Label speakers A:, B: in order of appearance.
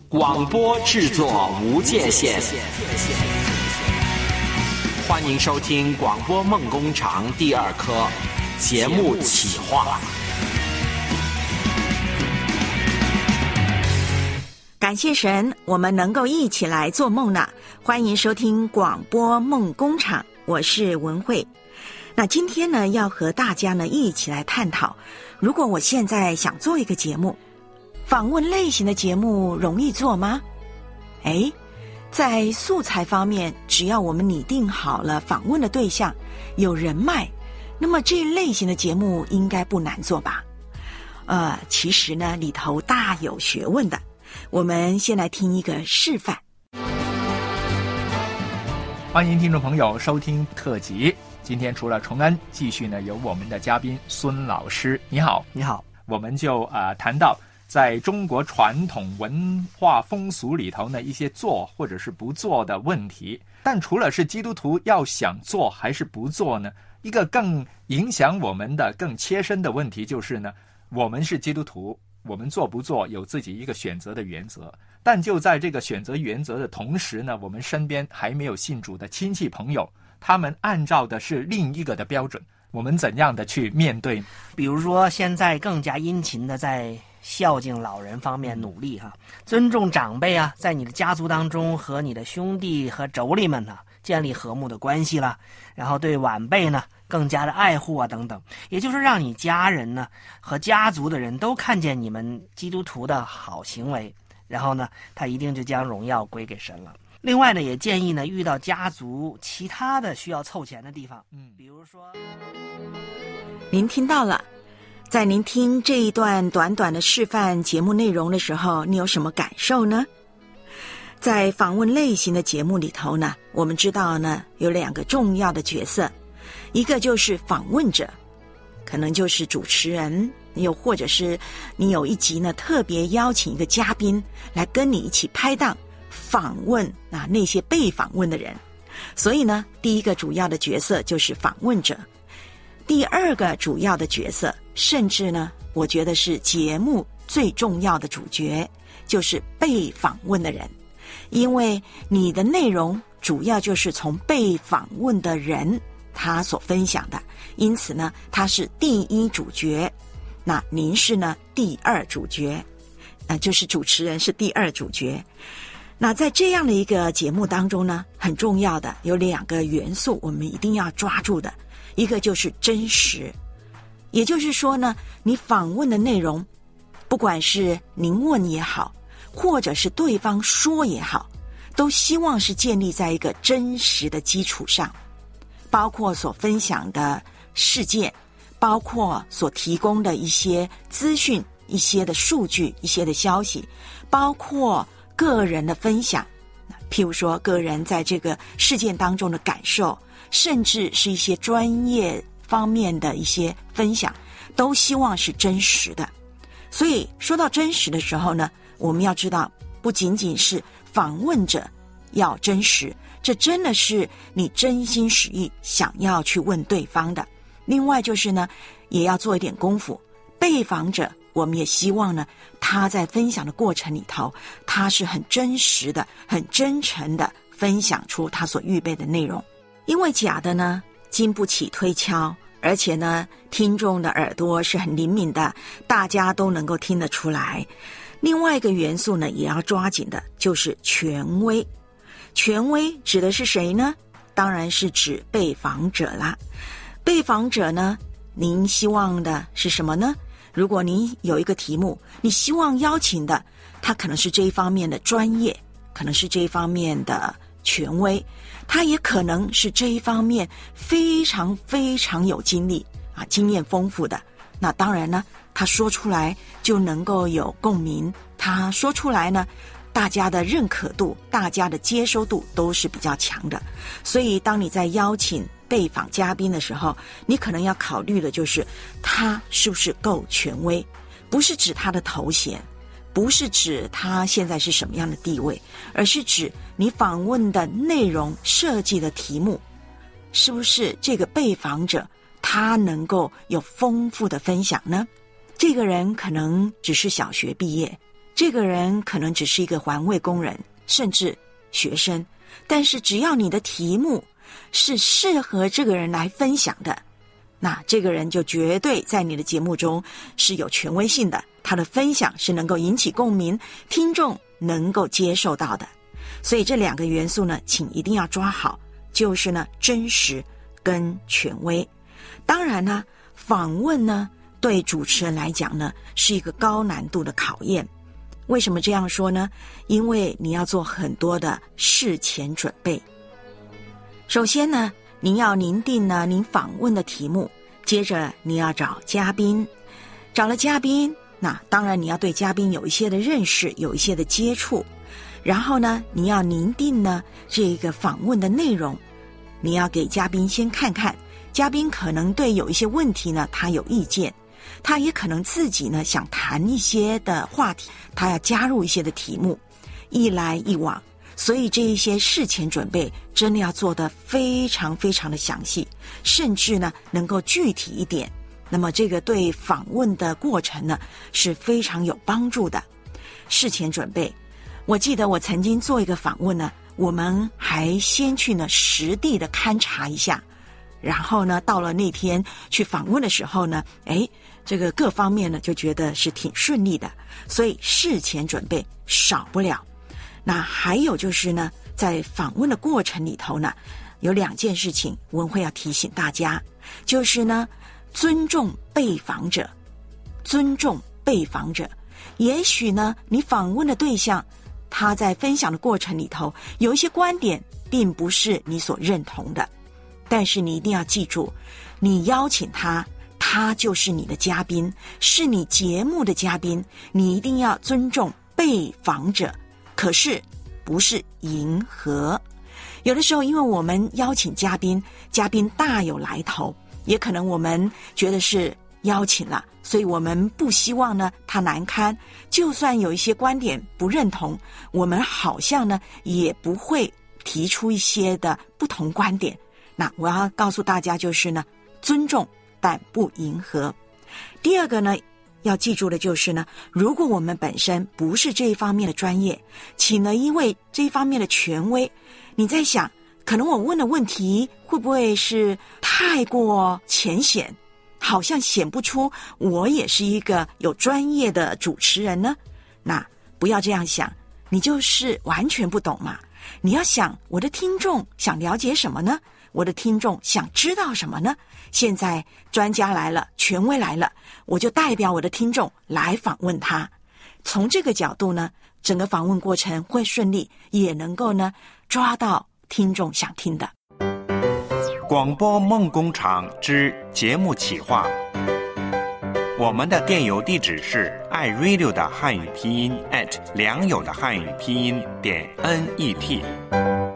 A: 广播制作无界限，欢迎收听广播梦工厂第二科节目企划。
B: 感谢神，我们能够一起来做梦呢。欢迎收听广播梦工厂，我是文慧。那今天呢，要和大家呢一起来探讨，如果我现在想做一个节目，访问类型的节目容易做吗？在素材方面，只要我们拟定好了访问的对象，有人脉，那么这类型的节目应该不难做吧？其实呢，里头大有学问的。我们先来听一个示范。
C: 欢迎听众朋友收听特辑。今天除了崇恩，继续呢有我们的嘉宾孙老师。你好。
D: 你好。
C: 我们就谈到在中国传统文化风俗里头呢，一些做或者是不做的问题。但除了是基督徒要想做还是不做呢，一个更影响我们的更切身的问题就是呢，我们是基督徒，我们做不做有自己一个选择的原则，但就在这个选择原则的同时呢，我们身边还没有信主的亲戚朋友，他们按照的是另一个的标准，我们怎样的去面对？
D: 比如说现在更加殷勤的在孝敬老人方面努力尊重长辈在你的家族当中和你的兄弟和妯娌们建立和睦的关系了，然后对晚辈呢更加的爱护等等，也就是让你家人呢和家族的人都看见你们基督徒的好行为，然后呢他一定就将荣耀归给神了。另外呢，也建议呢遇到家族其他的需要凑钱的地方，比如说
B: 您听到了，在您听这一段短短的示范节目内容的时候，你有什么感受呢？在访问类型的节目里头呢，我们知道呢有两个重要的角色，一个就是访问者，可能就是主持人，又或者是你有一集呢特别邀请一个嘉宾来跟你一起拍档访问那些被访问的人。所以呢，第一个主要的角色就是访问者，第二个主要的角色，甚至呢我觉得是节目最重要的主角，就是被访问的人。因为你的内容主要就是从被访问的人他所分享的，因此呢他是第一主角，那您是呢第二主角，就是主持人是第二主角。那在这样的一个节目当中呢，很重要的有两个元素我们一定要抓住的，一个就是真实，也就是说呢，你访问的内容，不管是您问也好，或者是对方说也好，都希望是建立在一个真实的基础上，包括所分享的事件，包括所提供的一些资讯，一些的数据，一些的消息，包括个人的分享，譬如说个人在这个事件当中的感受，甚至是一些专业方面的一些分享，都希望是真实的。所以说到真实的时候呢，我们要知道，不仅仅是访问者要真实，这真的是你真心实意想要去问对方的。另外就是呢，也要做一点功夫，被访者我们也希望呢，他在分享的过程里头，他是很真实的，很真诚的分享出他所预备的内容。因为假的呢经不起推敲，而且呢听众的耳朵是很灵敏的，大家都能够听得出来。另外一个元素呢也要抓紧的，就是权威。权威指的是谁呢？当然是指被访者啦。被访者呢，您希望的是什么呢？如果您有一个题目，你希望邀请的他可能是这一方面的专业，可能是这一方面的权威，他也可能是这一方面非常非常有经历经验丰富的，那当然呢他说出来就能够有共鸣，他说出来呢大家的认可度，大家的接收度都是比较强的。所以当你在邀请被访嘉宾的时候，你可能要考虑的就是他是不是够权威，不是指他的头衔，不是指他现在是什么样的地位，而是指你访问的内容设计的题目，是不是这个被访者他能够有丰富的分享呢？这个人可能只是小学毕业， 这个人可能只是一个环卫工人，甚至学生，但是只要你的题目是适合这个人来分享的，那这个人就绝对在你的节目中是有权威性的，他的分享是能够引起共鸣，听众能够接受到的。所以这2个元素呢，请一定要抓好，就是呢真实跟权威。当然呢，访问呢对主持人来讲呢是一个高难度的考验。为什么这样说呢？因为你要做很多的事前准备。首先呢，您要拟定呢您访问的题目，接着你要找嘉宾，找了嘉宾，那当然你要对嘉宾有一些的认识，有一些的接触，然后呢你要拟定呢这个访问的内容，你要给嘉宾先看看，嘉宾可能对有一些问题呢他有意见，他也可能自己呢想谈一些的话题，他要加入一些的题目，一来一往。所以这一些事前准备真的要做得非常非常的详细，甚至呢能够具体一点，那么这个对访问的过程呢是非常有帮助的。事前准备，我记得我曾经做一个访问呢，我们还先去呢实地的勘察一下，然后呢到了那天去访问的时候呢，这个各方面呢就觉得是挺顺利的，所以事前准备少不了。那还有就是呢，在访问的过程里头呢，有2件事情文慧要提醒大家，就是呢尊重被访者，尊重被访者。也许呢你访问的对象他在分享的过程里头有一些观点并不是你所认同的，但是你一定要记住，你邀请他，他就是你的嘉宾，是你节目的嘉宾，你一定要尊重被访者，可是不是迎合。有的时候因为我们邀请嘉宾，嘉宾大有来头，也可能我们觉得是邀请了，所以我们不希望呢他难堪，就算有一些观点不认同，我们好像呢也不会提出一些的不同观点。那我要告诉大家就是呢，尊重但不迎合。第2个呢要记住的就是呢，如果我们本身不是这一方面的专业，请了一位这一方面的权威，你在想可能我问的问题会不会是太过浅显，好像显不出我也是一个有专业的主持人呢？那不要这样想，你就是完全不懂嘛。你要想我的听众想了解什么呢？我的听众想知道什么呢？现在专家来了，权威来了，我就代表我的听众来访问他。从这个角度呢，整个访问过程会顺利，也能够呢抓到听众想听的。
A: 广播梦工厂之节目企划，我们的电邮地址是iRadio 的汉语拼音@良友的汉语拼音.net。